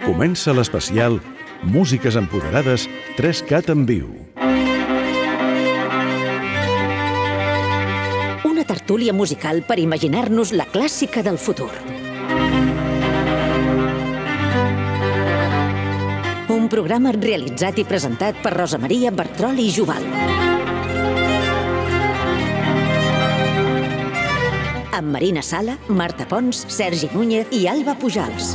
Comença l'especial Músiques Empoderades 3Cat en viu. Una tertúlia musical per imaginar-nos la clàssica del futur. Un programa realitzat i presentat per Rosa Maria Bertrol i Jubal. Amb Marina Sala, Marta Pons, Sergi Núñez i Alba Pujals.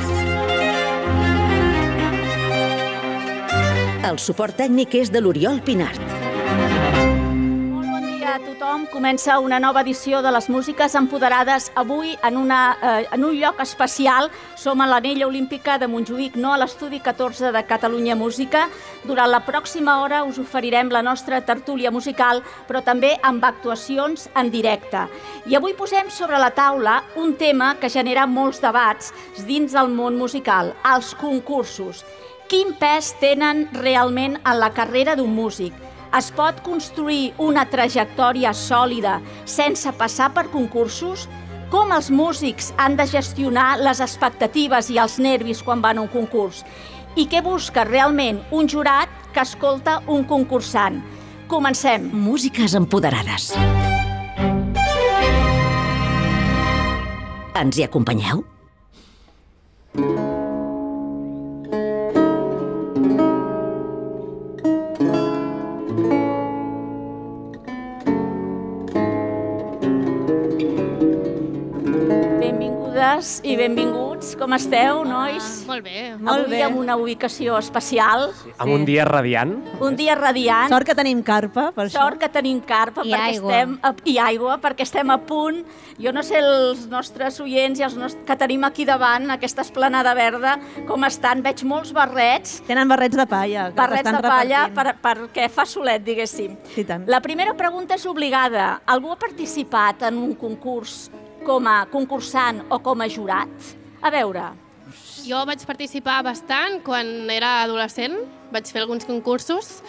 El suport tècnic és de l'Oriol Pinart. Molt bon dia a tothom. Comença una nova edició de les Músiques Empoderades. Avui en un lloc especial. Som a l'Anella Olímpica de Montjuïc, no a l'estudi 14 de Catalunya Música. Durant la pròxima hora us oferirem la nostra tertúlia musical, però també amb actuacions en directe. I avui posem sobre la taula un tema que genera molts debats dins del món musical, els concursos. Quin pes tenen realment en la carrera d'un músic? Es pot construir una trajectòria sòlida sense passar per concursos? Com els músics han de gestionar les expectatives i els nervis quan van a un concurs? I què busca realment un jurat que escolta un concursant? Comencem. Músiques Empoderades. Ens hi acompanyeu? I benvinguts. Com esteu, nois? Molt bé. Avui amb una ubicació especial. Amb un dia radiant. Un dia radiant. Sort que tenim carpa, per això. Sort que tenim carpa I perquè aigua. perquè estem a punt. Jo no sé els nostres oients i els que tenim aquí davant, aquesta esplanada verda, com estan. Veig molts barrets. Tenen barrets de palla. Que Barrets estan de palla repartint. perquè fa solet, diguéssim. Sí, tant. La primera pregunta és obligada. Algú ha participat en un concurs com a concursant o com a jurat? A veure... Jo vaig participar bastant quan era adolescent, vaig fer alguns concursos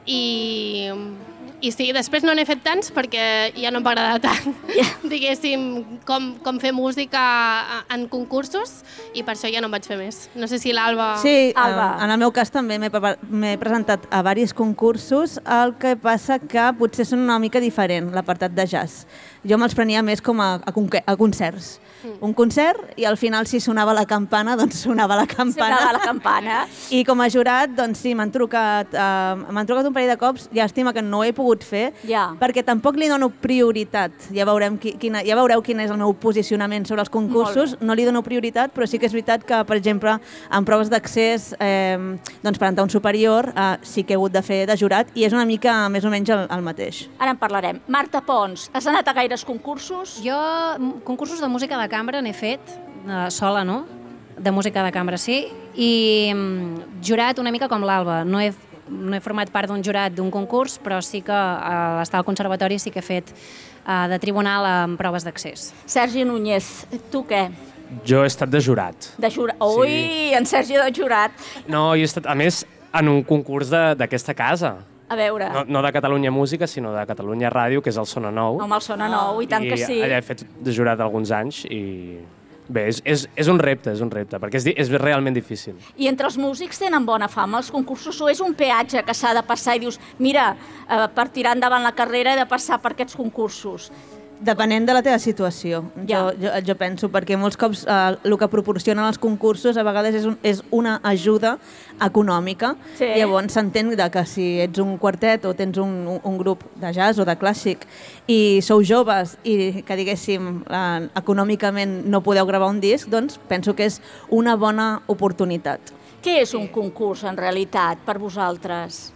i sí, després no n'he fet tants perquè ja no m'agrada tant, diguéssim, com fer música en concursos i per això ja no en vaig fer més. No sé si l'Alba... Sí, Alba. en el meu cas també m'he presentat a diversos concursos, el que passa que potser són una mica diferent, l'apartat de jazz. Jo me'ls prenia més com a concerts. Un concert i al final si sonava la campana, doncs sonava la campana. Sonava la campana. I com a jurat, doncs sí, m'han trucat un parell de cops, llàstima que no ho he pogut fer, Ja. perquè tampoc li dono prioritat. Ja veureu quin és el meu posicionament sobre els concursos. No li dono prioritat, però sí que és veritat que, per exemple, en proves d'accés, doncs per entrar un superior, sí que he hagut de fer de jurat i és una mica més o menys el mateix. Ara en parlarem. Marta Pons, has anat a gaires concursos? Jo concursos de música de cambra n'he fet, sola, no? De música de cambra, sí. I jurat una mica com l'Alba. No he format part d'un jurat d'un concurs, però sí que a l'estar al conservatori sí que he fet de tribunal en proves d'accés. Sergi Núñez, tu què? Jo he estat de jurat. De jurat. Ui, en Sergi de jurat. No, jo he estat, a més, en un concurs d'aquesta casa. A veure, No de Catalunya Música, sinó de Catalunya Ràdio, que és el Sona Nou. home, el Sona Nou, i tant que sí. I allà he fet de jurat alguns anys i... Bé, és un repte, perquè és realment difícil. I entre els músics tenen bona fama els concursos o és un peatge que s'ha de passar i dius, mira, per tirar endavant la carrera he de passar per aquests concursos? Depenent de la teva situació, Ja. jo penso, perquè molts cops el que proporcionen els concursos a vegades és una ajuda econòmica. Sí. Llavors s'entén que si ets un quartet o tens un grup de jazz o de clàssic i sou joves i que diguéssim econòmicament no podeu gravar un disc, doncs penso que és una bona oportunitat. Què és un concurs en realitat per vosaltres?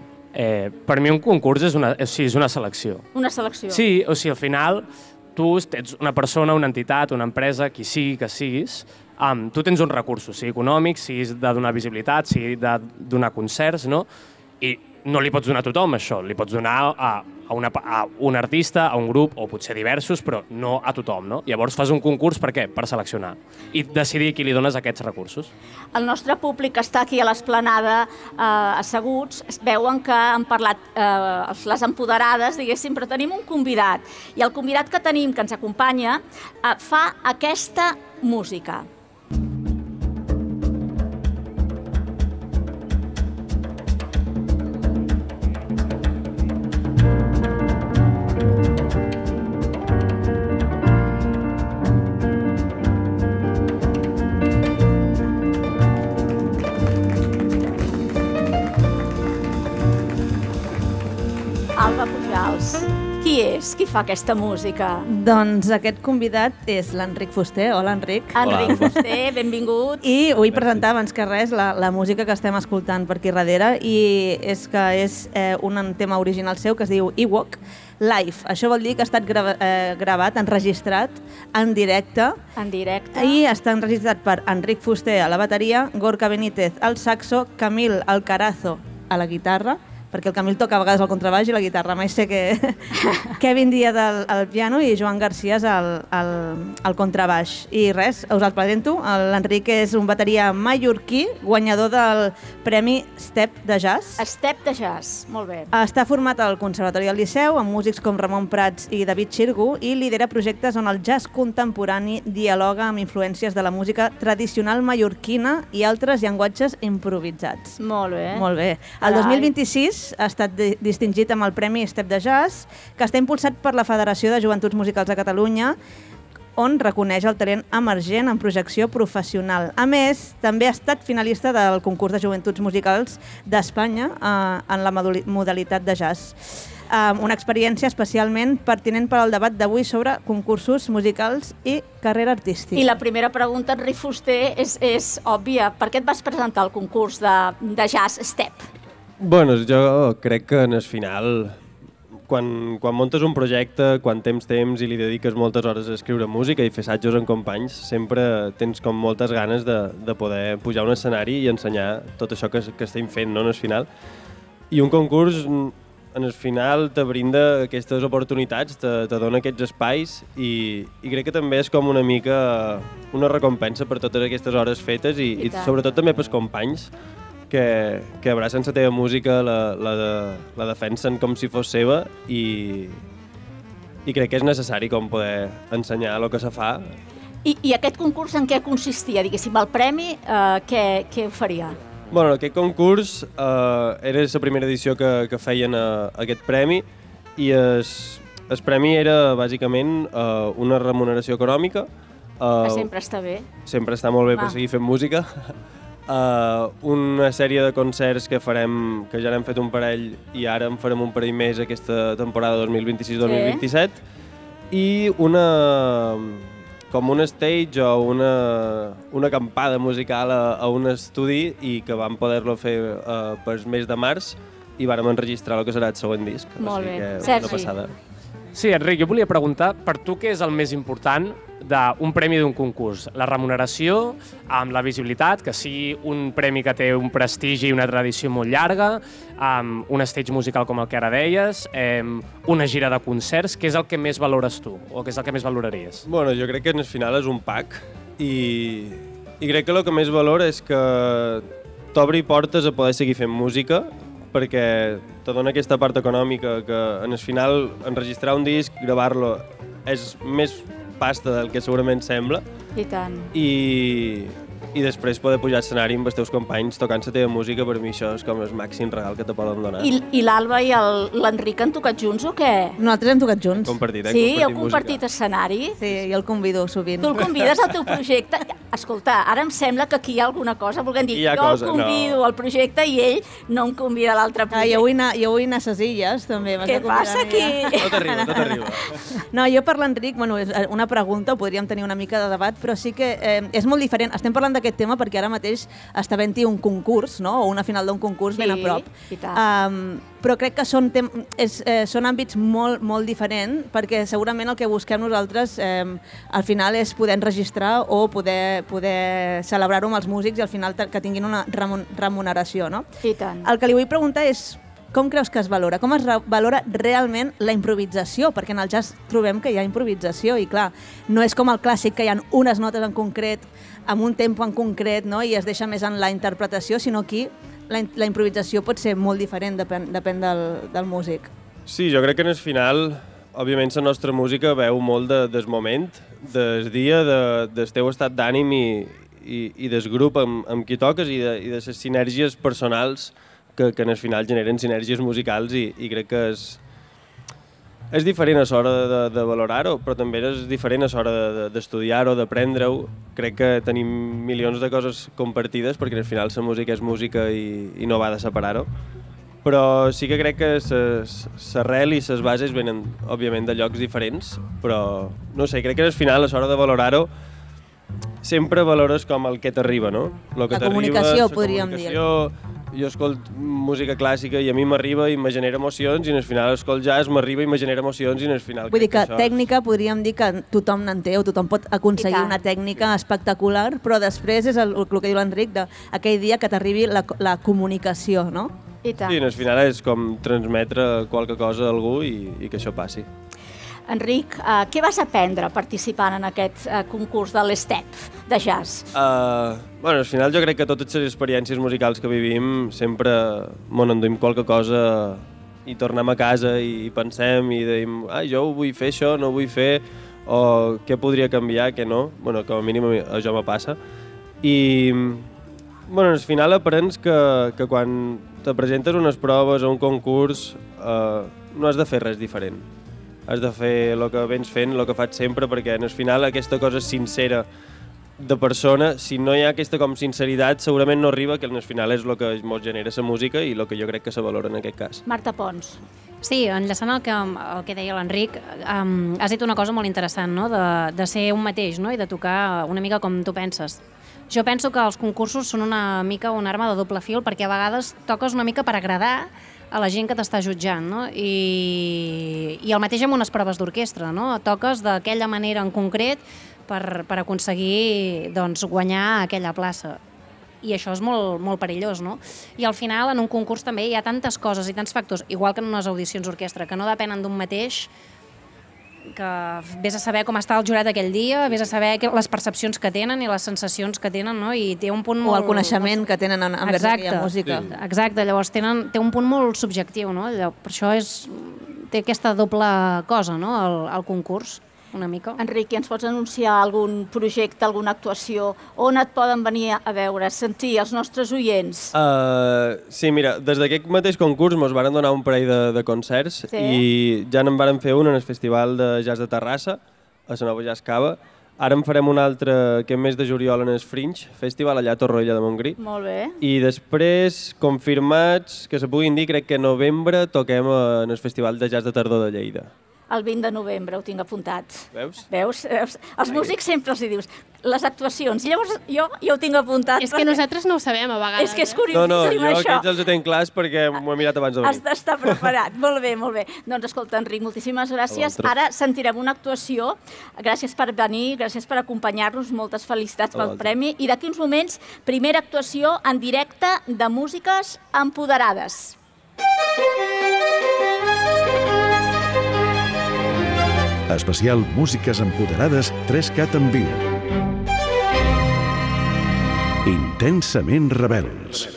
Per mi un concurs és una selecció. Una selecció? Sí, o sigui, al final tu ets una persona, una entitat, una empresa, qui sigui que siguis, tu tens uns recursos, sigui econòmics, sigui de donar visibilitat, sigui de donar concerts, no? I no li pots donar a tothom això, li pots donar a un artista, a un grup, o potser diversos, però no a tothom, no? Llavors fas un concurs per què? Per seleccionar i decidir a qui li dones aquests recursos. El nostre públic que està aquí a l'esplanada asseguts veuen que han parlat les empoderades, diguéssim, però tenim un convidat i el convidat que tenim, que ens acompanya, fa aquesta música. qui fa aquesta música? Doncs aquest convidat és l'Enric Fuster. Hola, Enric. Enric Fuster, benvingut. I vull presentar abans que res la música que estem escoltant per aquí darrere i és que és un tema original seu que es diu Ewok Live. Això vol dir que ha estat gravat, enregistrat en directe. En directe. I està enregistrat per Enric Fuster a la bateria, Gorka Benítez al saxo, Camil Alcarazo a la guitarra, perquè el Camil toca a vegades el contrabaix i la guitarra, mai sé que Kevin Díaz al piano i Joan García al contrabaix. I res, us el presento, l'Enric és un bateria mallorquí, guanyador del Premi Step de Jazz. Step de Jazz, molt bé. Està format al Conservatori del Liceu amb músics com Ramon Prats i David Xirgu i lidera projectes on el jazz contemporani dialoga amb influències de la música tradicional mallorquina i altres llenguatges improvisats. Molt bé. Molt bé. El 2026 ha estat distingit amb el Premi Step de Jazz, que està impulsat per la Federació de Joventuts Musicals de Catalunya, on reconeix el talent emergent en projecció professional. A més, també ha estat finalista del concurs de Joventuts Musicals d'Espanya en la modalitat de jazz. Una experiència especialment pertinent per al debat d'avui sobre concursos musicals i carrera artística. I la primera pregunta, Enric Fuster, és òbvia. Per què et vas presentar al concurs de jazz Step? Bueno, jo crec que en el final, quan montes un projecte, quan tens temps i li dediques moltes hores a escriure música i fer assajos amb companys, sempre tens com moltes ganes de poder pujar a un escenari i ensenyar tot això que estem fent, no, en el final. I un concurs, en el final, te brinda aquestes oportunitats, te dona aquests espais i crec que també és com una mica una recompensa per totes aquestes hores fetes i sobretot també pels companys que abracen la teva música, la defensen com si fos seva i crec que és necessari com poder ensenyar el que se fa. I aquest concurs en què consistia? Diguéssim, el premi, què oferia? Bueno, aquest concurs era la primera edició que feien aquest premi i el premi era bàsicament una remuneració econòmica. Que sempre està bé. Sempre està molt bé per seguir fent música. Una sèrie de concerts que farem, que ja n'hem fet un parell i ara en farem un parell més aquesta temporada 2026-2027 i com un stage o una acampada musical a un estudi i que vam poder-lo fer pel mes de març i vàrem enregistrar el que serà el següent disc. Molt bé. Sergi. Sí, Enric, jo volia preguntar, per tu què és el més important d'un premi d'un concurs? La remuneració, amb la visibilitat, que sigui un premi que té un prestigi i una tradició molt llarga, un stage musical com el que ara deies, una gira de concerts, què és el que més valores tu o què és el que més valoraries? Bueno, jo crec que en el final és un pack i crec que el que més valora és que t'obri portes a poder seguir fent música perquè te dona aquesta part econòmica que en el final enregistrar un disc, gravar-lo, és més pasta del que segurament sembla. I tant. I després poder pujar a escenari amb els teus companys tocant la teva música, per mi això és com el màxim regal que te poden donar. I l'Alba i l'Enric han tocat junts o què? Nosaltres hem tocat junts. Compartit, sí, heu compartit escenari? Sí, jo el convido sovint. Tu el convides al teu projecte? Escolta, ara em sembla que aquí hi ha alguna cosa. Volguem dir, jo el convido al projecte i ell no em convida a l'altre projecte. Jo vull anar a ses illes, també. Què passa aquí? Tot arriba. No, jo per l'Enric, bueno, és una pregunta, podríem tenir una mica de debat, però sí que és molt diferent. Estem parlant d'aquest tema perquè ara mateix està havent-hi un concurs, no? O una final d'un concurs ben a prop. I tant. Però crec que són àmbits molt, molt diferents perquè segurament el que busquem nosaltres al final és poder enregistrar o poder celebrar-ho amb els músics i al final que tinguin una remuneració, no? I tant. El que li vull preguntar és com creus que es valora? Com es valora realment la improvisació? Perquè en el jazz trobem que hi ha improvisació i clar, no és com el clàssic que hi ha unes notes en concret, amb un tempo en concret, no? I es deixa més en la interpretació, sinó aquí la improvisació pot ser molt diferent, depèn del músic. Sí, jo crec que en el final, òbviament, la nostra música veu molt del moment, del dia, del teu estat d'ànim i del grup amb qui toques i de les sinergies personals que en el final generen sinergies musicals i crec que és diferent a l'hora de valorar-ho, però també és diferent a l'hora d'estudiar-ho, d'aprendre-ho. Crec que tenim milions de coses compartides perquè al final la música és música i no va de separar-ho. però sí que crec que l'arrel i les bases venen, òbviament, de llocs diferents, però no sé, crec que al final, a l'hora de valorar-ho, sempre valores com el que t'arriba, no? La comunicació, podríem dir. Jo escolto música clàssica i a mi m'arriba i me genera emocions, i al final escolto jazz, m'arriba i me genera emocions, i al final... Vull dir que tècnica podríem dir que tothom n'entén, o tothom pot aconseguir una tècnica espectacular, però després és el que diu l'Enric, d'aquell dia que t'arribi la comunicació, no? I tant. Sí, al final és com transmetre qualque cosa a algú i que això passi. Enric, què vas aprendre participant en aquest concurs de l'Step de jazz? Bueno, al final jo crec que totes les experiències musicals que vivim sempre m'ho enduim qualque cosa i tornem a casa i pensem i diem jo vull fer això, no vull fer, o què podria canviar, què no. Bueno, com a mínim això me passa. I bueno, al final aprens que quan te presentes unes proves o un concurs no has de fer res diferent. Has de fer el que vens fent, el que faig sempre, perquè al final aquesta cosa sincera de persona, si no hi ha aquesta com sinceritat, segurament no arriba, que al final és el que ens genera la música i el que jo crec que se valora en aquest cas. Marta Pons. Sí, enllaçant el que deia l'Enric, has dit una cosa molt interessant, no? De ser un mateix, no? I de tocar una mica com tu penses. Jo penso que els concursos són una mica una arma de doble fil, perquè a vegades toques una mica per agradar a la gent que t'està jutjant, no? I el mateix amb unes proves d'orquestra, no? Toques d'aquella manera en concret per aconseguir guanyar aquella plaça. I això és molt, molt perillós, no? I al final, en un concurs també hi ha tantes coses i tants factors, igual que en unes audicions d'orquestra, que no depenen d'un mateix, que vés a saber com està el jurat aquell dia, vés a saber les percepcions que tenen i les sensacions que tenen, no? I té un punt molt... O el coneixement que tenen envers aquella música. Sí. Exacte, llavors té un punt molt subjectiu, no? Per això té aquesta doble cosa, no? El concurs, una mica. Enric, ens pots anunciar algun projecte, alguna actuació? On et poden venir a veure, sentir els nostres oients? Sí, mira, des d'aquest mateix concurs ens varen donar un parell de concerts i ja en varen fer un en el Festival de Jazz de Terrassa, a la Nova Jazz Cava. Ara en farem un altre que és mes de juliol en el Fringe Festival, allà a Torroella de Montgrí. Molt bé. I després, confirmats, que se puguin dir, crec que en novembre toquem en el Festival de Jazz de Tardor de Lleida. El 20 de novembre ho tinc apuntat. Veus? Els músics sempre els dius les actuacions. I llavors jo ho tinc apuntat. És que nosaltres no ho sabem a vegades. És que és curiosíssim, jo això. aquests els ho tenc clars perquè m'ho he mirat abans de venir. Has d'estar preparat. Molt bé, molt bé. Doncs escolta, Enric, moltíssimes gràcies. Ara sentirem una actuació. Gràcies per venir, gràcies per acompanyar-nos. Moltes felicitats pel premi. I d'aquí uns moments, primera actuació en directe de músiques empoderades. Especial Músiques Empoderades 3Cat en viu. Intensament rebels.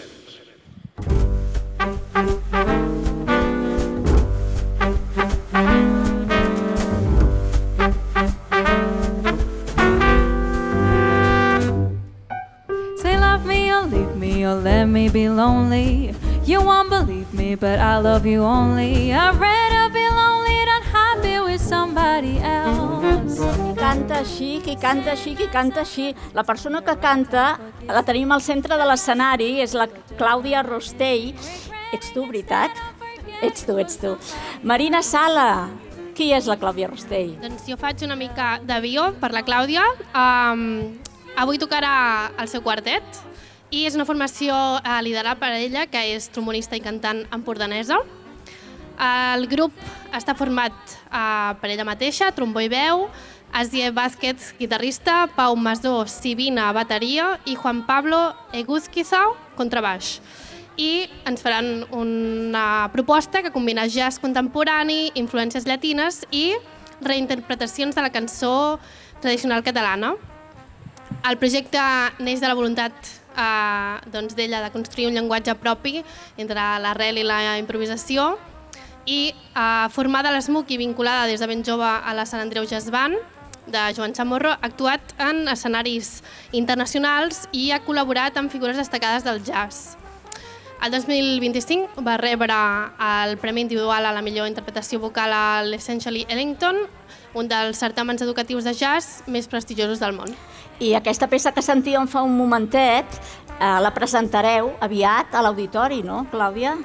Say love me or leave me or let me be lonely. You won't believe me, but I love you only. I'd rather be lonely than happy with somebody else. Qui canta així, qui canta així, qui canta així. La persona que canta la tenim al centre de l'escenari, és la Clàudia Rostell. Ets tu, veritat? Ets tu. Marina Sala, qui és la Clàudia Rostell? Doncs jo faig una mica d'avió per la Clàudia. Avui tocarà el seu quartet i és una formació liderada per ella, que és trombonista i cantant empordanesa. El grup està format per ella mateixa, trombó i veu, Asie Vázquez, guitarrista, Pau Masó, Sibina, bateria i Juan Pablo Eguzquiza, contrabaix. I ens faran una proposta que combina jazz contemporani, influències llatines i reinterpretacions de la cançó tradicional catalana. El projecte neix de la voluntat d'ella de construir un llenguatge propi entre l'arrel i la improvisació i formada a l'ESMUC i vinculada des de ben jove a la Sant Andreu Jazz Band de Joan Chamorro, ha actuat en escenaris internacionals i ha col·laborat amb figures destacades del jazz. El 2025 va rebre el Premi Individual a la millor interpretació vocal a l'Essentially Ellington, un dels certàmens educatius de jazz més prestigiosos del món. I aquesta peça que sentíem fa un momentet la presentareu aviat a l'auditori, no, Clàudia?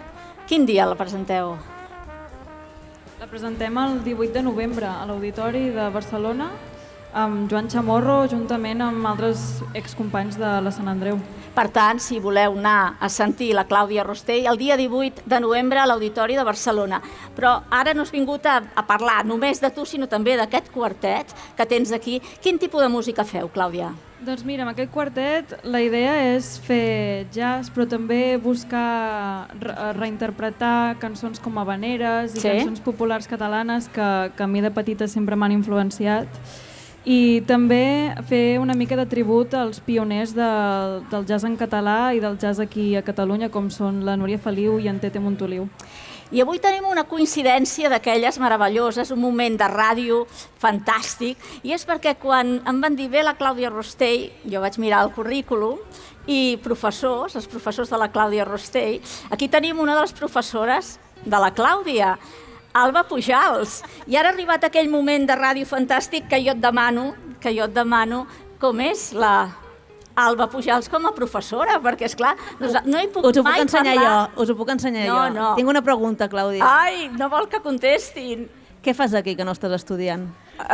Quin dia la presenteu? La presentem el 18 de novembre a l'Auditori de Barcelona amb Joan Chamorro, juntament amb altres excompanys de la Sant Andreu. Per tant, si voleu anar a sentir la Clàudia Rostell, el dia 18 de novembre a l'Auditori de Barcelona. Però ara no has vingut a parlar només de tu, sinó també d'aquest quartet que tens aquí. Quin tipus de música feu, Clàudia? Doncs mira, amb aquest quartet la idea és fer jazz, però també buscar reinterpretar cançons com habaneres i cançons populars catalanes que a mi de petita sempre m'han influenciat. I també fer una mica de tribut als pioners del jazz en català i del jazz aquí a Catalunya, com són la Núria Feliu i en Tete Montoliu. I avui tenim una coincidència d'aquelles meravelloses, un moment de ràdio fantàstic, i és perquè quan em van dir la Clàudia Rostell, jo vaig mirar el currículum, i professors, els professors de la Clàudia Rostell, aquí tenim una de les professores de la Clàudia, Alba Pujals. I ara ha arribat aquell moment de ràdio fantàstic que jo et demano com és la Alba Pujals com a professora, perquè, esclar, no hi puc mai parlar. Us ho puc ensenyar jo. No. Tinc una pregunta, Clàudia. Ai, no vol que contestin. Què fas aquí que no estàs estudiant?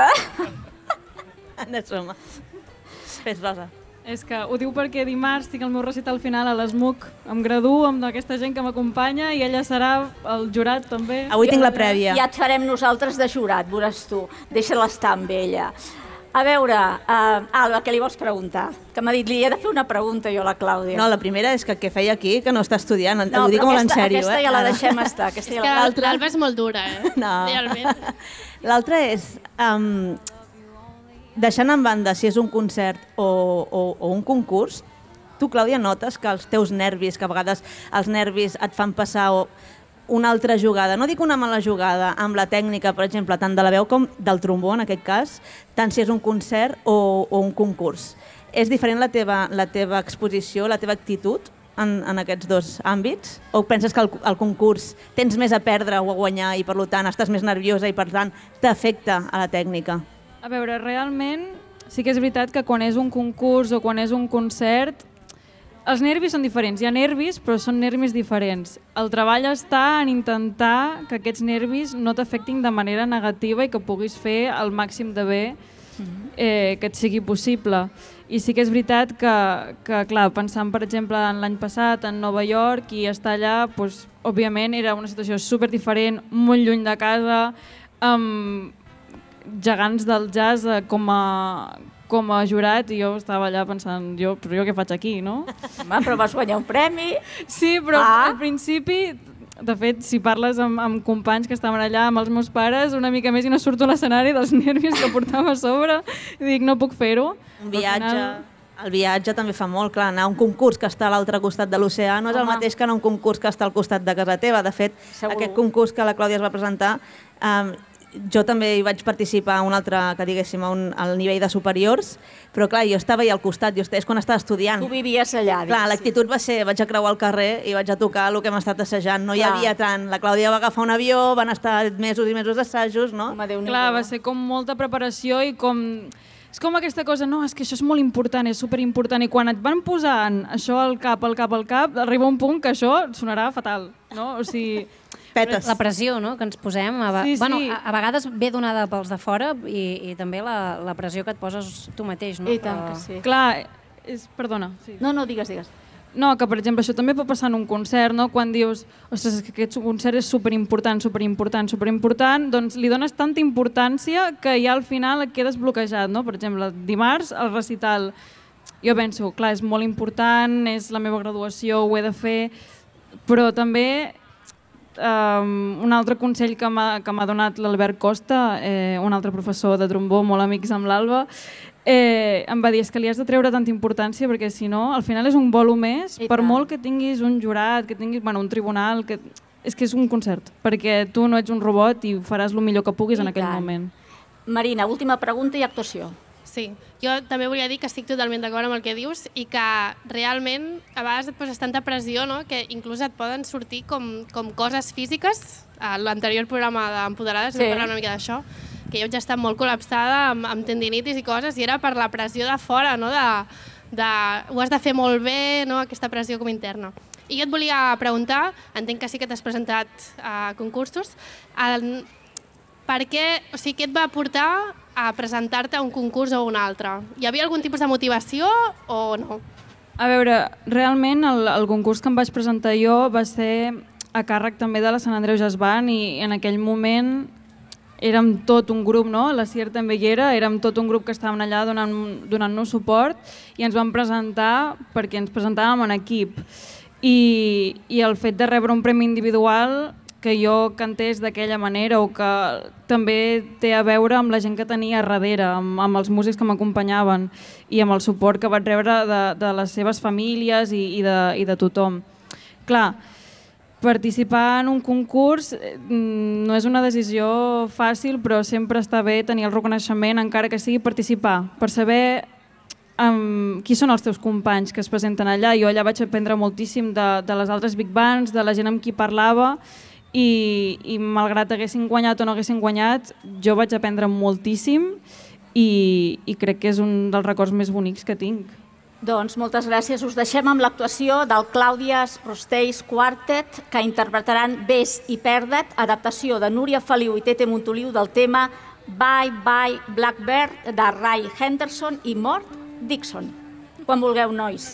Som-hi. Fes, Rosa. És que ho diu perquè dimarts tinc el meu recital final a l'ESMUC. Em graduo amb aquesta gent que m'acompanya i ella serà el jurat també. Avui tinc la prèvia. Ja et farem nosaltres de jurat, veuràs tu. Deixa-la estar amb ella. A veure, Alba, què li vols preguntar? Que m'ha dit, li he de fer una pregunta jo a la Clàudia. No, la primera és que què feia aquí, que no està estudiant. Ho dic molt en sèrio. Aquesta ja la deixem estar. És que l'Alba és molt dura, No. Realment. L'altra és, deixant en banda si és un concert o un concurs, tu, Clàudia, notes que els teus nervis, que a vegades els nervis et fan passar una altra jugada, no dic una mala jugada, amb la tècnica, per exemple, tant de la veu com del trombó, en aquest cas, tant si és un concert o un concurs. És diferent la teva exposició, la teva actitud en aquests dos àmbits? O penses que el concurs tens més a perdre o a guanyar i, per tant, estàs més nerviosa i, per tant, t'afecta a la tècnica? A veure, realment sí que és veritat que quan és un concurs o quan és un concert els nervis són diferents. Hi ha nervis, però són nervis diferents. El treball està en intentar que aquests nervis no t'afectin de manera negativa i que puguis fer el màxim de bé que et sigui possible. I sí que és veritat que clar, pensant, per exemple, en l'any passat en Nova York i estar allà, doncs, òbviament era una situació superdiferent, molt lluny de casa, amb gegants del jazz com a jurat, i jo estava allà pensant, però jo què faig aquí, no? Home, però vas guanyar un premi. Sí, però al principi, de fet, si parles amb companys que estaven allà, amb els meus pares, una mica més i no surto a l'escenari dels nervis que portava a sobre, i dic, no puc fer-ho. Un viatge... El viatge també fa molt, clar, anar a un concurs que està a l'altre costat de l'oceà no és el mateix que anar a un concurs que està al costat de casa teva. De fet, aquest concurs que la Clàudia es va presentar, jo també hi vaig participar un altre, que diguéssim, al nivell de superiors, però clar, jo estava allà al costat, és quan estava estudiant. Tu vivies allà. Clar, l'actitud va ser, vaig a creuar el carrer i vaig a tocar el que hem estat assajant. No hi havia tant. La Clàudia va agafar un avió, van estar mesos i mesos d'assajos, no? Clar, va ser com molta preparació i com... És com aquesta cosa, no, és que això és molt important, és superimportant, i quan et van posant això al cap, arriba un punt que això sonarà fatal, no? O sigui... Petes. La pressió, no?, que ens posem. Sí. Bueno, a vegades ve donada pels de fora i també la pressió que et poses tu mateix, no? I tant que sí. Clar, perdona. Sí. No, digues. No, que per exemple això també pot passar en un concert, no? Quan dius, ostres, que aquest concert és superimportant, doncs li dones tanta importància que ja al final et quedes bloquejat, no? Per exemple, dimarts, el recital, jo penso, clar, és molt important, és la meva graduació, ho he de fer, però també un altre consell que m'ha donat l'Albert Costa, un altre professor de trombó, molt amics amb l'Alba, em va dir, és que li has de treure tanta importància perquè si no, al final és un bolo més, per molt que tinguis un jurat, que tinguis un tribunal, és que és un concert, perquè tu no ets un robot i faràs el millor que puguis en aquell moment. Marina, última pregunta i actuació. Sí, jo també volia dir que estic totalment d'acord amb el que dius i que realment a vegades et poses tanta pressió, no?, que inclús et poden sortir com coses físiques. A l'anterior programa d'Empoderades vam parlar una mica d'això, que jo ja estava molt col·lapsada amb tendinitis i coses, i era per la pressió de fora, no?, ho has de fer molt bé, no?, aquesta pressió com interna. I jo et volia preguntar, entenc que sí que t'has presentat a concursos, per què, o sigui, què et va portar a presentar-te a un concurs o a un altre? Hi havia algun tipus de motivació o no? A veure, realment el concurs que em vaig presentar jo va ser a càrrec també de la Sant Andreu Jazz Band i en aquell moment érem tot un grup, no? La Cier també hi era, érem tot un grup que estàvem allà donant-nos suport i ens vam presentar perquè ens presentàvem en equip. I el fet de rebre un premi individual que jo cantés d'aquella manera o que també té a veure amb la gent que tenia a darrere, amb els músics que m'acompanyaven i amb el suport que vaig rebre de les seves famílies i de tothom. Clar, participar en un concurs no és una decisió fàcil, però sempre està bé tenir el reconeixement, encara que sigui participar, per saber qui són els teus companys que es presenten allà. Jo allà vaig aprendre moltíssim de les altres big bands, de la gent amb qui parlava, i malgrat haguessin guanyat o no haguessin guanyat, jo vaig aprendre moltíssim i crec que és un dels records més bonics que tinc. Doncs moltes gràcies. Us deixem amb l'actuació del Clàudia Rostells Quartet, que interpretaran Ves i perda't, adaptació de Núria Feliu i Tete Montoliu del tema Bye Bye Blackbird de Ray Henderson i Mort Dixon. Quan vulgueu, nois.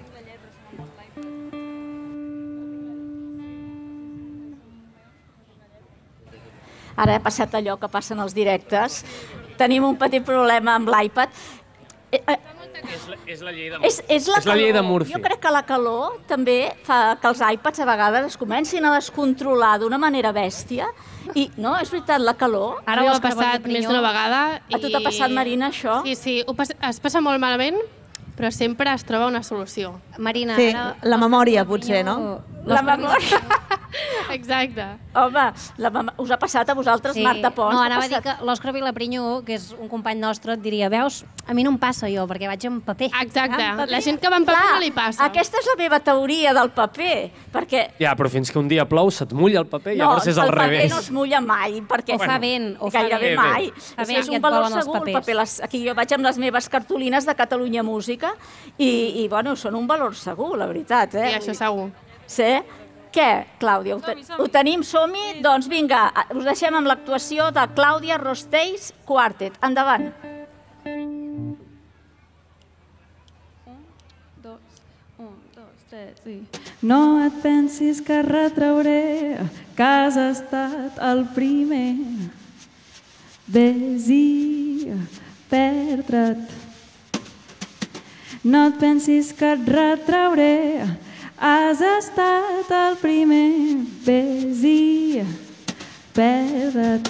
Ara ha passat allò que passa en els directes. Tenim un petit problema amb l'iPad. És la llei de Murphy. Jo crec que la calor també fa que els iPads a vegades es comencin a descontrolar d'una manera bèstia. I no, és veritat, la calor. Ara ho ha passat més d'una vegada. A tu t'ha passat, Marina, això? Sí, es passa molt malament, però sempre es troba una solució. Marina, sí, la memòria, potser, no? La memòria. Exacte. Home, us ha passat a vosaltres, sí. Marta Pons? No, anava a dir que l'Òscar Vilaprinyó, que és un company nostre, et diria, veus, a mi no em passa jo, perquè vaig amb paper. Exacte, la gent que va amb paper no li passa. Aquesta és la meva teoria del paper, perquè... Ja, però fins que un dia plou se't mulla el paper i llavors és al revés. No, el paper no es mulla mai, perquè... O fa vent, o fa gairebé mai. És un valor segur, el paper. Aquí jo vaig amb les meves cartolines de Catalunya Música i bueno, són un valor segur, la veritat. Sí, això segur. Sí? Què, Clàudia? Ho tenim, som-hi? Doncs vinga, us deixem amb l'actuació de Clàudia Rostells Quartet. Endavant. No et pensis que retrauré que has estat el primer. Ves i perdre't. No et pensis que et retrauré. Has estat el primer, ves i perda't.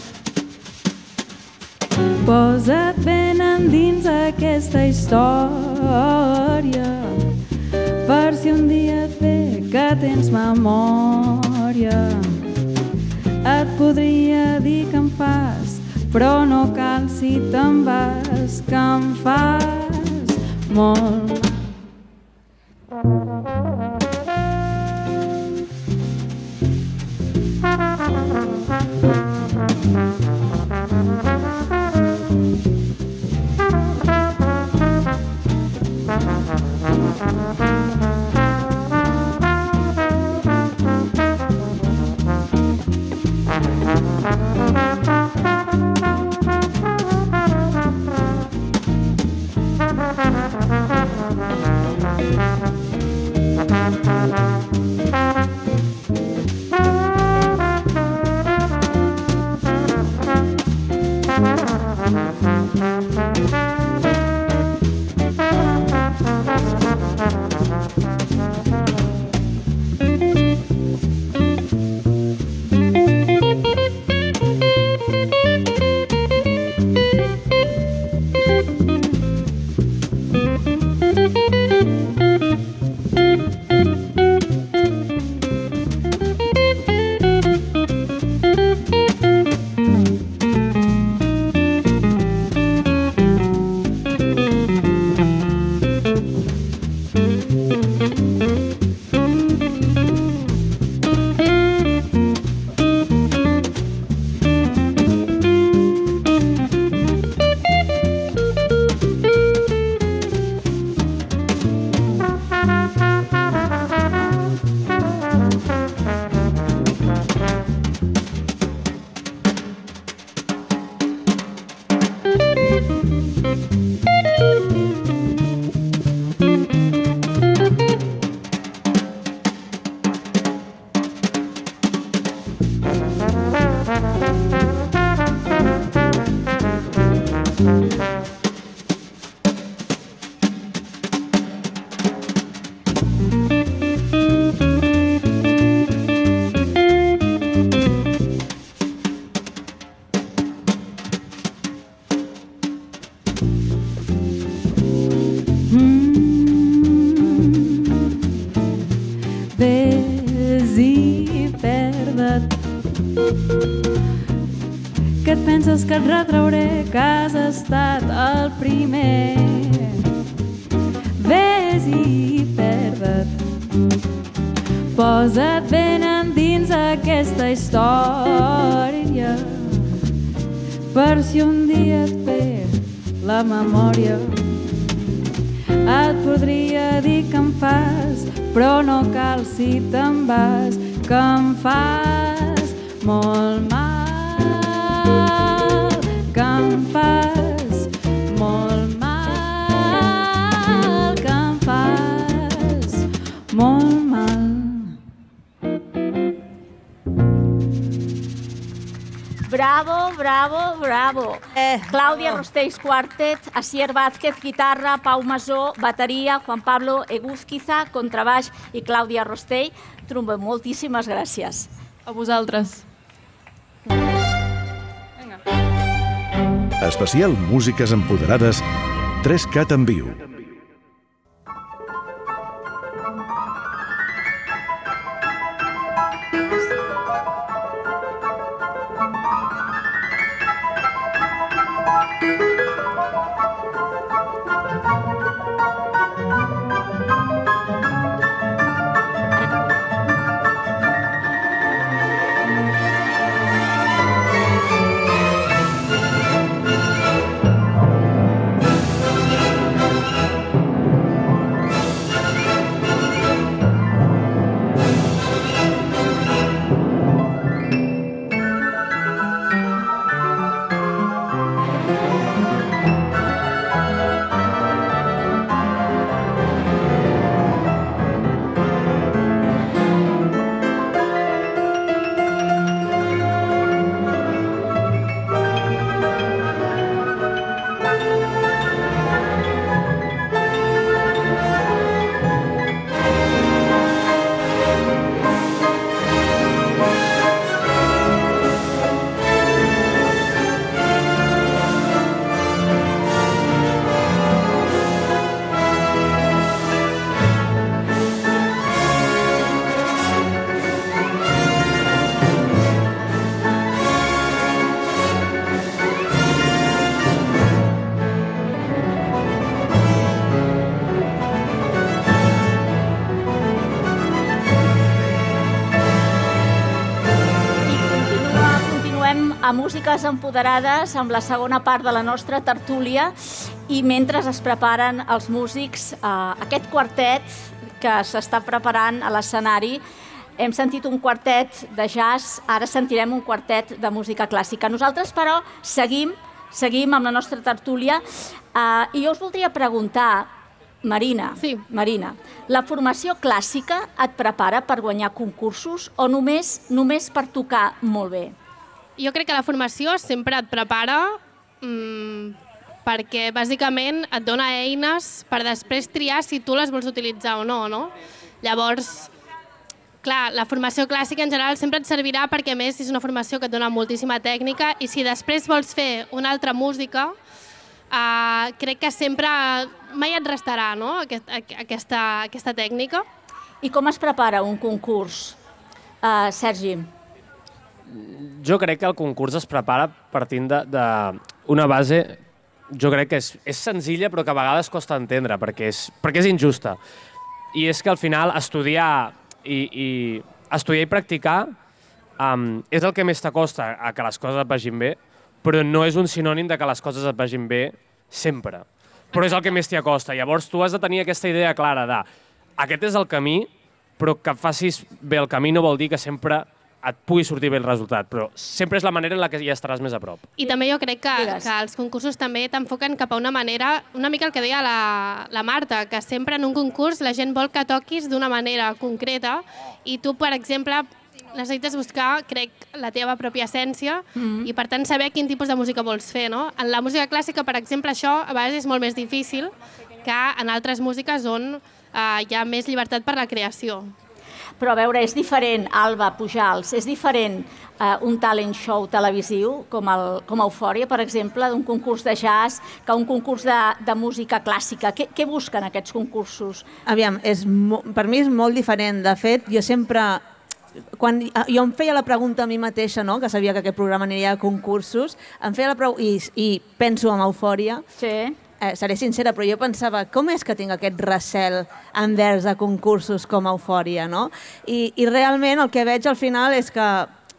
Posa't ben endins aquesta història, per si un dia et ve que tens memòria. Et podria dir que em fas, però no cal si te'n vas, que em fas molt mal. és que et retrauré que has estat el primer. Vés-hi i perda't. Posa't ben endins aquesta història per si un dia et ve la memòria. Et podria dir que em fas, però no cal si te'n vas, que em fas molt mal, que em fas molt mal, que em fas molt mal. Bravo, bravo, bravo. Clàudia Rostells, quartet, Asier Vázquez, guitarra, Pau Masó, bateria, Juan Pablo Eguzquiza, contrabaix i Clàudia Rostell, trombó. Moltíssimes gràcies. A vosaltres. Especial Músiques Empoderades 3CAT en viu. A Músiques Empoderades, amb la segona part de la nostra tertúlia, i mentre es preparen els músics, aquest quartet que s'està preparant a l'escenari, hem sentit un quartet de jazz, ara sentirem un quartet de música clàssica. Nosaltres, però, seguim amb la nostra tertúlia, i jo us voldria preguntar, Marina, la formació clàssica et prepara per guanyar concursos o només per tocar molt bé? Jo crec que la formació sempre et prepara perquè bàsicament et dona eines per després triar si tu les vols utilitzar o no, no? Llavors, clar, la formació clàssica en general sempre et servirà perquè a més és una formació que et dona moltíssima tècnica i si després vols fer una altra música, crec que sempre mai et restarà, no? Aquesta tècnica. I com es prepara un concurs, Sergi? Jo crec que el concurs es prepara partint d'una base, jo crec que és senzilla però que a vegades costa entendre perquè és injusta. I és que al final estudiar i practicar és el que més t'acosta a que les coses et vagin bé, però no és un sinònim de que les coses et vagin bé sempre. Però és el que més t'hi acosta. Llavors tu has de tenir aquesta idea clara de aquest és el camí, però que facis bé el camí no vol dir que sempre et pugui sortir bé el resultat, però sempre és la manera en la que ja estaràs més a prop. I també jo crec que els concursos també t'enfoquen cap a una manera, una mica el que deia la Marta, que sempre en un concurs la gent vol que toquis d'una manera concreta i tu, per exemple, necessites buscar, crec, la teva pròpia essència i, per tant, saber quin tipus de música vols fer, no? En la música clàssica, per exemple, això a vegades és molt més difícil que en altres músiques on hi ha més llibertat per la creació. Però a veure, és diferent, Alba Pujals, és diferent un talent show televisiu com Eufòria, per exemple, d'un concurs de jazz que un concurs de música clàssica. Què busquen aquests concursos? Aviam, per mi és molt diferent. De fet, jo sempre quan jo em feia la pregunta a mi mateixa, no? Que sabia que aquest programa aniria a concursos, em feia la pregunta, i penso en Eufòria, seré sincera, però jo pensava, com és que tinc aquest recel envers a concursos com Eufòria, no? I realment el que veig al final és que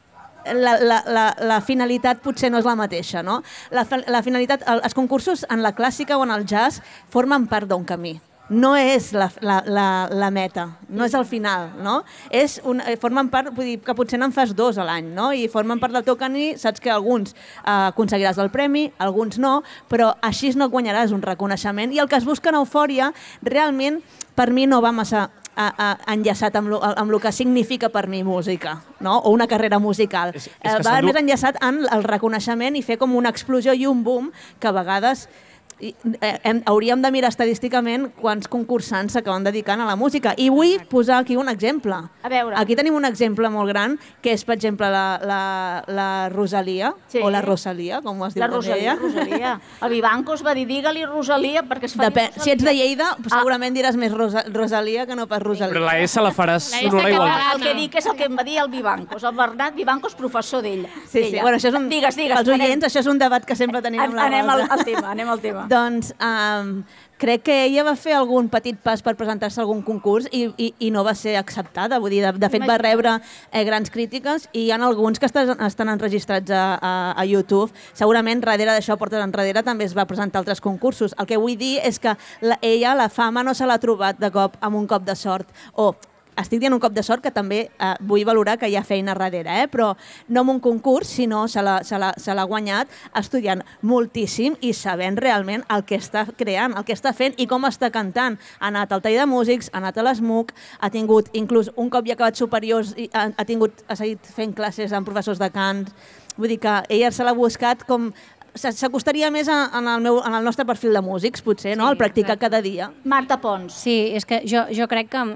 la finalitat potser no és la mateixa, no? La finalitat, els concursos en la clàssica o en el jazz formen part d'un camí. No és la meta, no és el final, no? Formen part, vull dir que potser n'en fas 2 a l'any, no? I formen part del teu camí, saps que alguns aconseguiràs el premi, alguns no, però així no guanyaràs un reconeixement. I el que es busca en Eufòria, realment, per mi no va massa enllaçat amb el que significa per mi música, no? O una carrera musical. Va més enllaçat en el reconeixement i fer com una explosió i un boom que a vegades hauríem de mirar estadísticament quants concursants s'acaben dedicant a la música. I vull posar aquí un exemple. A veure. Aquí tenim un exemple molt gran, que és, per exemple, la Rosalia, o la Rosalia, com es diu. La Rosalia. El Vivanco es va dir, digue-li Rosalia, perquè es fa dir Rosalia. Si ets de Lleida, segurament diràs més Rosalia que no pas Rosalia. Però la S la faràs sonorar igual. El que dic és el que em va dir el Vivancos. El Bernat Vivancos, professor d'ella. Sí. Bueno, això és digues. Els oients, això és un debat que sempre tenim amb la Rosa. Anem al tema. Doncs crec que ella va fer algun petit pas per presentar-se a algun concurs i no va ser acceptada. Vull dir, de fet va rebre grans crítiques i hi ha alguns que estan enregistrats a YouTube. Segurament darrere d'això, portes enrere, també es va presentar altres concursos. El que vull dir és que ella, la fama, no se l'ha trobat de cop amb un cop de sort. Estic dient un cop de sort que també vull valorar que hi ha feina darrere, però no en un concurs, sinó se l'ha guanyat estudiant moltíssim i sabent realment el que està creant, el que està fent i com està cantant. Ha anat al tall de músics, ha anat a l'ESMUC, ha tingut, inclús un cop ja acabat superiors, ha seguit fent classes amb professors de cant. Vull dir que ella se l'ha buscat com... S'acostaria més en el nostre perfil de músics, potser, no? El practicar cada dia. Marta Pons. Sí, és que jo crec que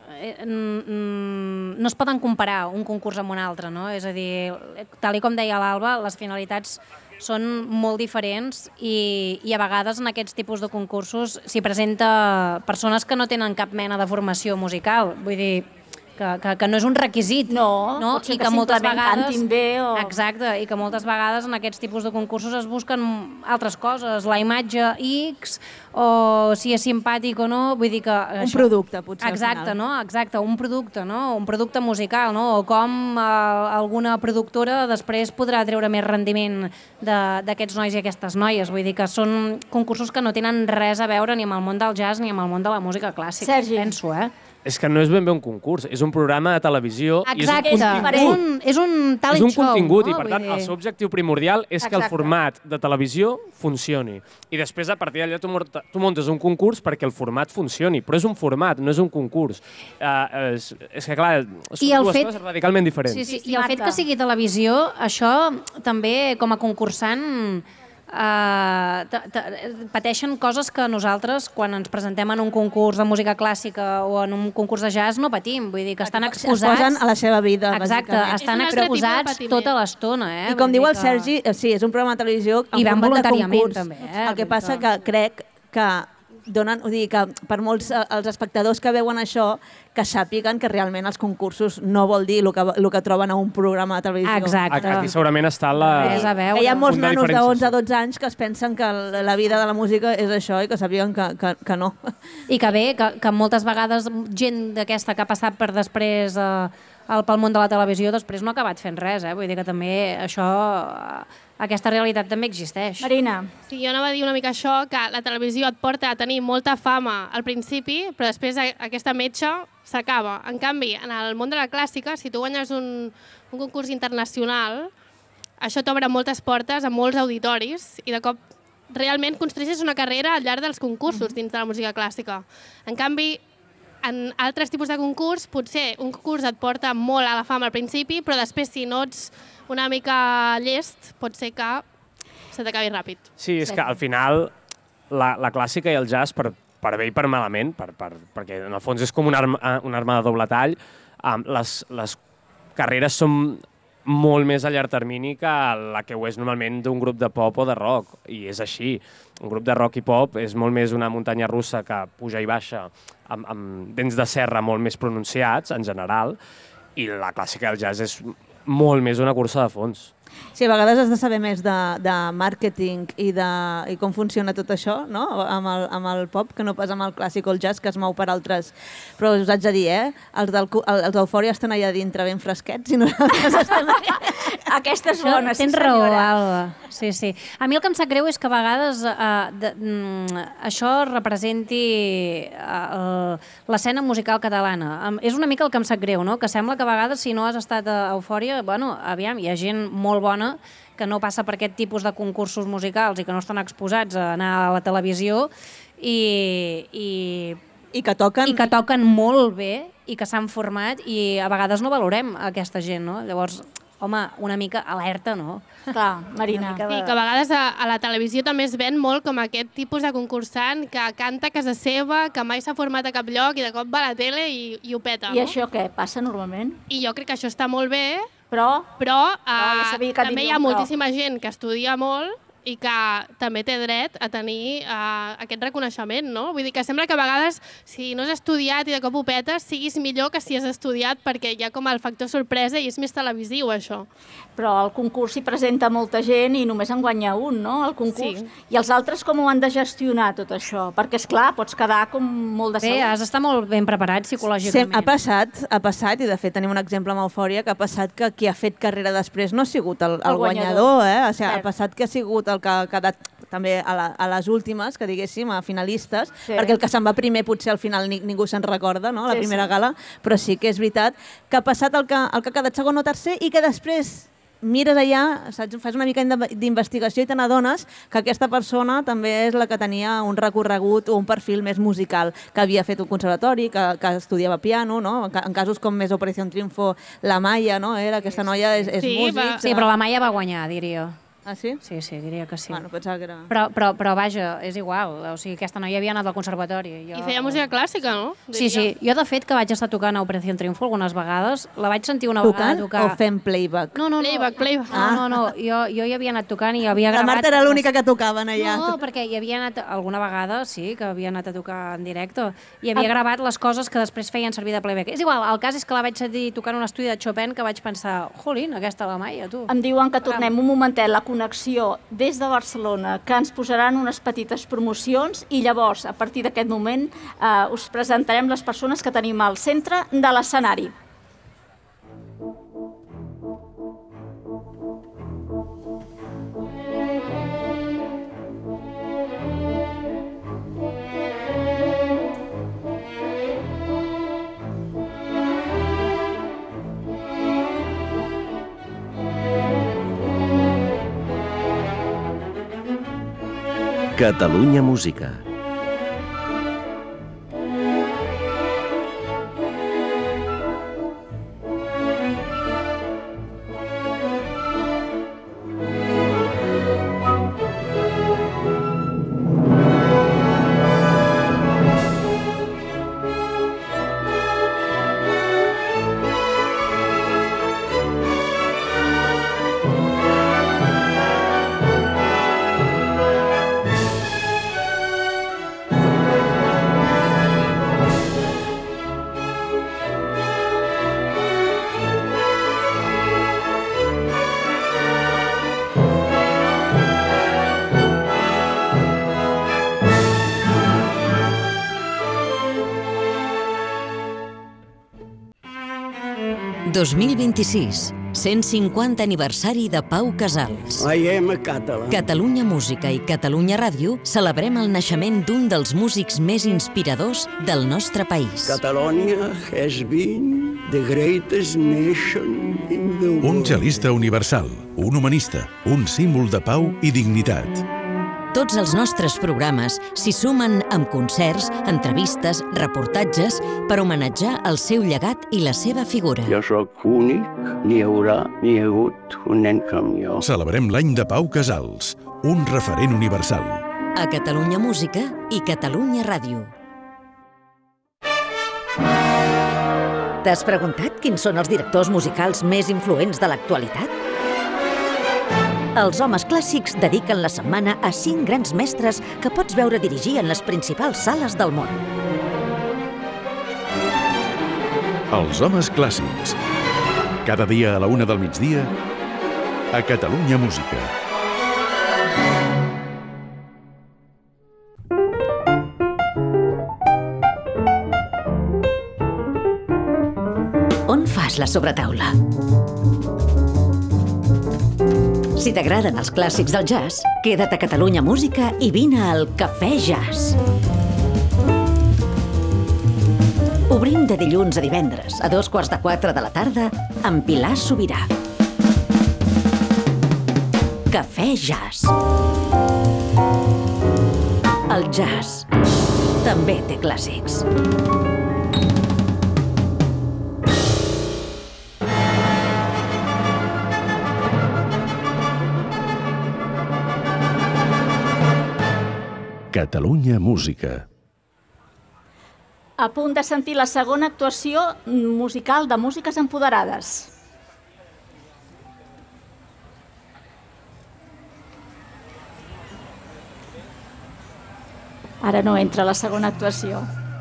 no es poden comparar un concurs amb un altre, no? És a dir, tal com deia l'Alba, les finalitats són molt diferents i a vegades en aquests tipus de concursos s'hi presenta persones que no tenen cap mena de formació musical. Vull dir, que no és un requisit. No, potser que simplement cantin bé o... Exacte, i que moltes vegades en aquests tipus de concursos es busquen altres coses, la imatge X, o si és simpàtic o no, vull dir que... Un producte, potser, exacte, no? Exacte, un producte musical, no? O com alguna productora després podrà treure més rendiment d'aquests nois i aquestes noies. Vull dir que són concursos que no tenen res a veure ni amb el món del jazz ni amb el món de la música clàssica. Sergi. Penso, És que no és ben bé un concurs, és un programa de televisió. Exacte, i és un contingut. És un talent show. És un contingut, i per tant el seu objectiu primordial és que el format de televisió funcioni. I després, a partir d'allà, tu muntes un concurs perquè el format funcioni, però és un format, no és un concurs. És que, clar, són dues coses radicalment diferents. Sí, i el fet que sigui televisió, això també, com a concursant, pateixen coses que nosaltres, quan ens presentem en un concurs de música clàssica o en un concurs de jazz, no patim. Vull dir que estan exposats... Es posen a la seva vida, exacte, bàsicament. estan exposats tota l'estona. I com diu el Sergi, sí, és un programa de televisió en format de concurs. També, el que passa que crec que donen, vull dir que per molts els espectadors que veuen això, que sàpiguen que realment els concursos no vol dir el que troben a un programa de televisió. Exacte. Aquí segurament està la... Que hi ha molts nanos de 11 a 12 anys que es pensen que la vida de la música és això i que sàpiguen que no. I que bé, que moltes vegades gent d'aquesta que ha passat per després pel món de la televisió després no ha acabat fent res, vull dir que també això... Aquesta realitat també existeix. Marina. Sí, jo anava a dir una mica això, que la televisió et porta a tenir molta fama al principi, però després aquesta metxa s'acaba. En canvi, en el món de la clàssica, si tu guanyes un concurs internacional, això t'obre moltes portes a molts auditoris i de cop realment construeixes una carrera al llarg dels concursos dins de la música clàssica. En canvi, en altres tipus de concurs, potser un concurs et porta molt a la fama al principi, però després, si no ets una mica llest, pot ser que se t'acabi ràpid. Sí, és que al final la clàssica i el jazz, per bé i per malament, perquè en el fons és com una arma de doble tall, les carreres són molt més a llarg termini que la que ho és normalment d'un grup de pop o de rock, i és així. Un grup de rock i pop és molt més una muntanya russa que puja i baixa amb dents de serra molt més pronunciats, en general, i la clàssica del jazz és molt més una cursa de fons. Sí, a vegades has de saber més de màrqueting i com funciona tot això, no? Amb el pop, que no pas amb el clàssic o el jazz, que es mou per altres. Però us haig de dir, els d'Eufòria estan allà dintre ben fresquets i nosaltres estem allà. Aquesta és bona, sí, tens raó, senyora. Alba. Sí, sí. A mi el que em sap greu és que a vegades això representi l'escena musical catalana. És una mica el que em sap greu, no? Que sembla que a vegades, si no has estat a Eufòria, bueno, aviam, hi ha gent molt bona que no passa per aquest tipus de concursos musicals i que no estan exposats a anar a la televisió i que toquen molt bé i que s'han format i a vegades no valorem aquesta gent, no? Llavors, home, una mica alerta, no? Clar, Marina. Sí, que a vegades a la televisió també es ven molt com aquest tipus de concursant que canta a casa seva, que mai s'ha format a cap lloc i de cop va a la tele i ho peta. I això què passa normalment? I jo crec que això està molt bé, però també hi ha moltíssima gent que estudia molt i que també té dret a tenir aquest reconeixement, no? Vull dir que sembla que a vegades, si no has estudiat i de cop ho petes, siguis millor que si has estudiat perquè hi ha com el factor sorpresa i és més televisiu, això. Però al concurs s'hi presenta molta gent i només en guanya un, no?, el concurs. Sí. I els altres com ho han de gestionar, tot això? Perquè, esclar, pots quedar com molt de salut. Bé, has d'estar molt ben preparat psicològicament. Ha passat, i de fet tenim un exemple amb Eufòria, que ha passat que qui ha fet carrera després no ha sigut el guanyador, O sigui, ha passat que ha sigut el que ha quedat també a les últimes, que diguéssim, a finalistes, perquè el que se'n va primer potser al final ningú se'n recorda, no?, la primera gala, però sí que és veritat que ha passat el que ha quedat segon o tercer i que després mires allà, saps, fas una mica d'investigació i te n'adones que aquesta persona també és la que tenia un recorregut o un perfil més musical, que havia fet un conservatori, que estudiava piano, no? En casos com més Operación Triunfo, la Maia, no? Aquesta noia és músic. Sí, però la Maia va guanyar, diria. Ah, sí? Sí, diria que sí. Bueno, pensava que era... Però vaja, és igual. O sigui, aquesta noia havia anat al conservatori. I feia música clàssica, no? Sí. Jo, de fet, que vaig estar tocant a Operación Triunfo algunes vegades, la vaig sentir una vegada tocar... Tocant o fent playback? No. Playback. No. Jo hi havia anat tocant i havia gravat... La Marta era l'única que tocaven allà. No, perquè hi havia anat alguna vegada, sí, que havia anat a tocar en directe, i havia gravat les coses que després feien servir de playback. És igual, el cas és que la vaig sentir tocant un estudi de Chopin que vaig pensar, jolín, aquesta la Maia, tu. Em diuen que tornem un momentet la connexió des de Barcelona, que ens posaran unes petites promocions i llavors, a partir d'aquest moment, us presentarem les persones que tenim al centre de l'escenari. Catalunya Música. ...2026, 150 aniversari de Pau Casals. I am a Catalan. Catalunya Música i Catalunya Ràdio celebrem el naixement d'un dels músics més inspiradors del nostre país. Catalonia has been the greatest nation in the world. Un cel·lista universal, un humanista, un símbol de pau i dignitat. Tots els nostres programes s'hi sumen amb concerts, entrevistes, reportatges per homenatjar el seu llegat i la seva figura. Jo sóc únic, n'hi haurà, n'hi ha hagut un nen com jo. Celebrem l'any de Pau Casals, un referent universal. A Catalunya Música i Catalunya Ràdio. T'has preguntat quins són els directors musicals més influents de l'actualitat? Els homes clàssics dediquen la setmana a 5 grans mestres que pots veure dirigir en les principals sales del món. Els homes clàssics. Cada dia a la 1 del migdia, a Catalunya Música. On fas la sobretaula? Si t'agraden els clàssics del jazz, queda't a Catalunya Música i vine al Cafè Jazz. Obrim de dilluns a divendres, a 3:15 de la tarda, amb Pilar Sobirà. Cafè Jazz. El jazz també té clàssics. Catalunya Música. A punt de sentir la segona actuació musical de Músiques Empoderades. Ara no entra la segona actuació.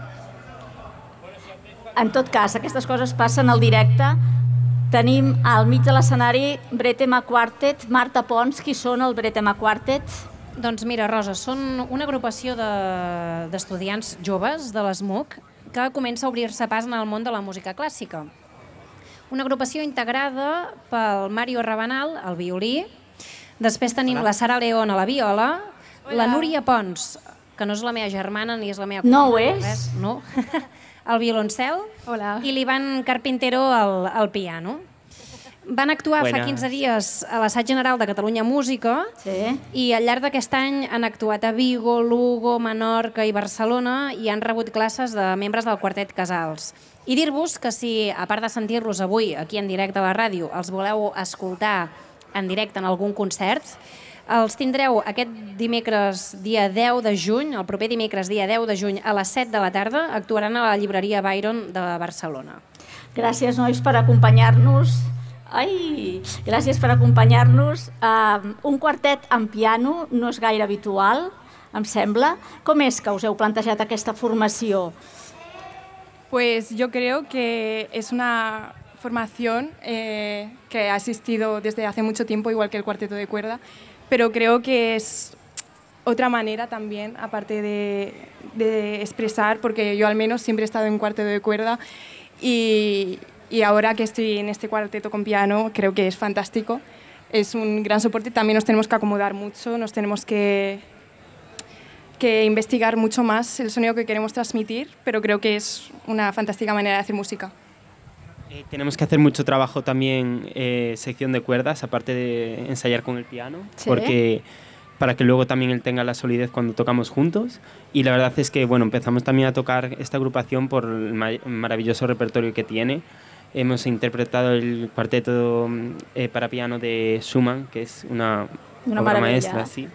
En tot cas, aquestes coses passen al directe. Tenim al mig de l'escenari Bretema Quartet. Marta Pons, qui són el Bretema Quartet? Doncs mira, Rosa, són una agrupació d'estudiants joves de l'ESMUC que comença a obrir-se pas en el món de la música clàssica. Una agrupació integrada pel Mario Rabanal, al violí, després tenim la Sara León a la viola, la Núria Pons, que no és la meva germana ni és la meva No ho és? No. Al violoncel i l'Ivan Carpintero al piano. Van actuar fa 15 dies a l'Assaig General de Catalunya Música i al llarg d'aquest any han actuat a Vigo, Lugo, Menorca i Barcelona i han rebut classes de membres del Quartet Casals. I dir-vos que si, a part de sentir-los avui aquí en directe a la ràdio, els voleu escoltar en directe en algun concert, els tindreu aquest dimecres dia 10 de juny, el proper dimecres dia 10 de juny a les 7 de la tarda, actuaran a la llibreria Byron de Barcelona. Gràcies, nois, per acompanyar-nos. Gràcies per acompanyar-nos. Un quartet amb piano no és gaire habitual, em sembla. Com és que us heu plantejat aquesta formació? Pues yo creo que es una formación que ha existido desde hace mucho tiempo, igual que el cuarteto de cuerda, pero creo que es otra manera también, aparte de expresar, porque yo al menos siempre he estado en cuarteto de cuerda y ahora que estoy en este cuarteto con piano creo que es fantástico, es un gran soporte. También nos tenemos que acomodar mucho, nos tenemos que investigar mucho más el sonido que queremos transmitir, pero creo que es una fantástica manera de hacer música. Tenemos que hacer mucho trabajo también, sección de cuerdas, aparte de ensayar con el piano, porque para que luego también él tenga la solidez cuando tocamos juntos. Y la verdad es que empezamos también a tocar esta agrupación por el maravilloso repertorio que tiene. Hemos interpretado el cuarteto para piano de Schumann, que es una obra maestra, sí.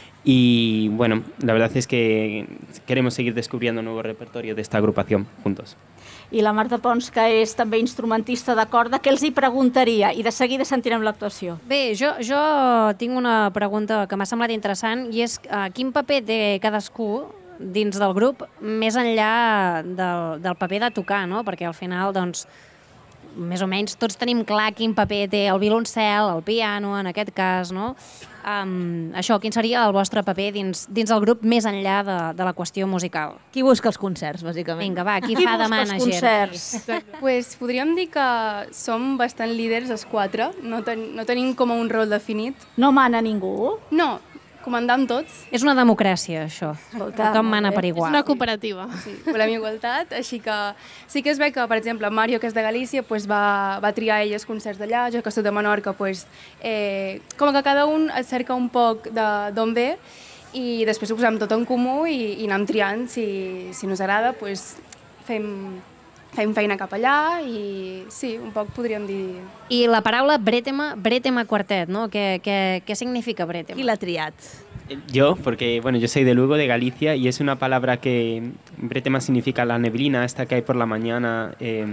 Y la verdad es que queremos seguir descubriendo nuevo repertorio de esta agrupación juntos. I la Marta Pons, que és també instrumentista de corda, què els hi preguntaria? I de seguida sentirem l'actuació. Bé, jo tinc una pregunta que m'ha semblat interessant i és quin paper té cadascú dins del grup més enllà del paper de tocar, no? Perquè al final, doncs, més o menys tots tenim clar quin paper té el violoncel, el piano, en aquest cas, no? Això, quin seria el vostre paper dins el grup més enllà de la qüestió musical? Qui busca els concerts, bàsicament? Vinga, va, qui fa de manager? Pues podríem dir que som bastant líders els quatre, no tenim com un rol definit. No mana ningú? No, comandam tots. És una democràcia, això. Tothom mana per igual. És una cooperativa. Sí, volem igualtat, així que sí que es ve que, per exemple, Mario, que és de Galícia, pues va triar ell els concerts d'allà, jo que soc de Menorca, pues, com que cada un es cerca un poc d'on ve i després ho posem tot en comú i anem triant, si nos agrada, pues, fem feina cap allà i sí, un poc podríem dir... I la paraula Bretema Quartet, ¿no? ¿Qué significa Bretema? Qui l'ha triat? Yo, porque yo soy de Lugo, de Galicia, y es una palabra que Bretema significa la neblina, esta que hay por la mañana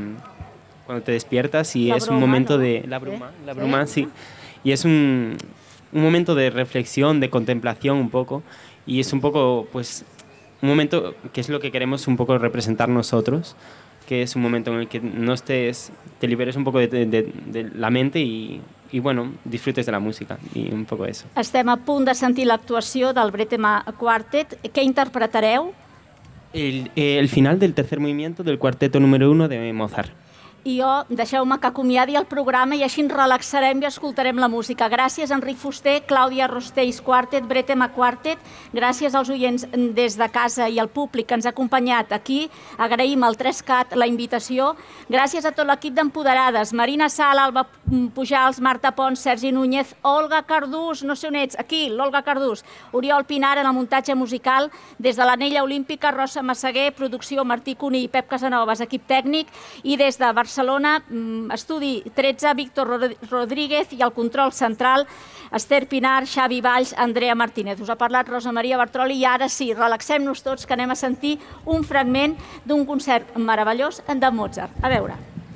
cuando te despiertas y es un momento de... La bruma, sí. Y es un momento de reflexión, de contemplación un poco, y es un poco, pues, un momento que es lo que queremos un poco representar nosotros, que es un momento en el que no estés, te liberes un poco de la mente y bueno, disfrutes de la música y un poco eso. Estem a punt de sentir l'actuació del Bretema Quartet. Què interpretareu? El final del tercer movimiento del cuarteto número 1 de Mozart. I jo, deixeu-me que acomiadi el programa i així ens relaxarem i escoltarem la música. Gràcies, Enric Fuster, Clàudia Rostells Quartet, Bretema Quartet. Gràcies als oients des de casa i al públic que ens ha acompanyat aquí. Agraïm al 3CAT la invitació. Gràcies a tot l'equip d'Empoderades. Marina Sala, Alba Pujals, Marta Pons, Sergi Núñez, Olga Cardús, no sé on ets, aquí, l'Olga Cardús, Oriol Pinar en el muntatge musical, des de l'Anella Olímpica, Rosa Massaguer, producció Martí Cuní i Pep Casanovas, equip tècnic, i des de Barcelona, estudi 13, Víctor Rodríguez i el control central, Esther Pinar, Xavi Valls, Andrea Martínez. Us ha parlat Rosa Maria Bartroli i ara sí, relaxem-nos tots que anem a sentir un fragment d'un concert meravellós de Mozart. A veure.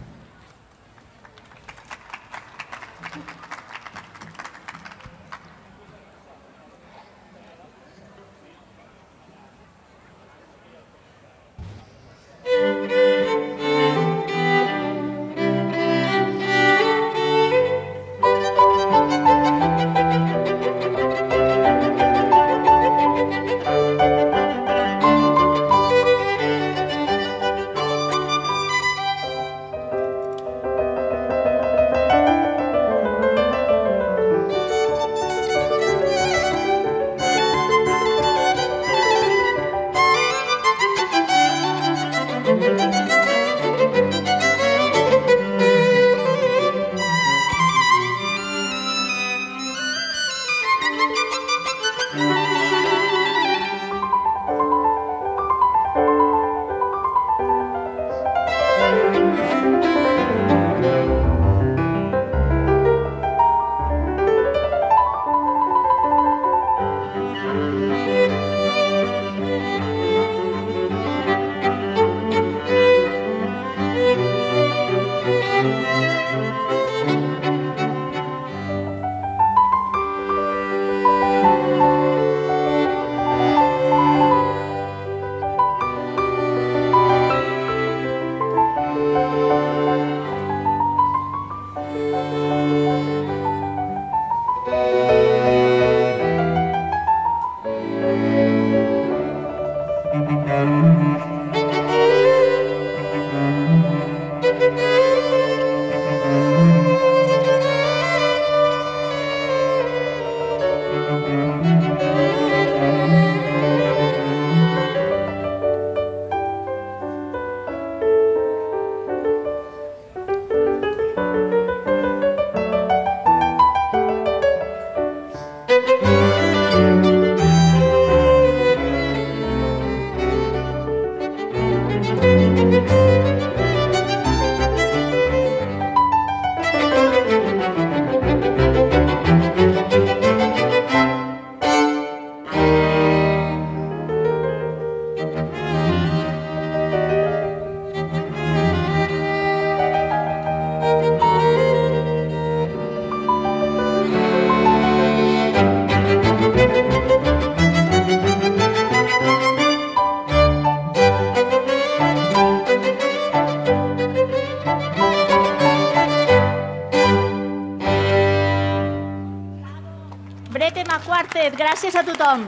Bretema Quartet, gràcies a tothom.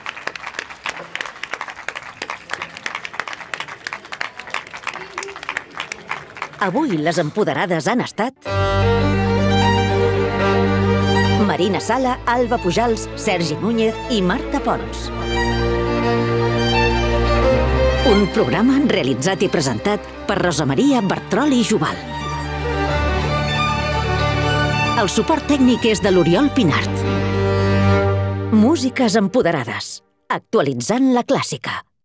Avui les empoderades han estat Marina Sala, Alba Pujals, Sergi Núñez i Marta Pons. Un programa realitzat i presentat per Rosa Maria Bartroli Jubal. El suport tècnic és de l'Oriol Pinart. Músiques empoderades, actualitzant la clàssica.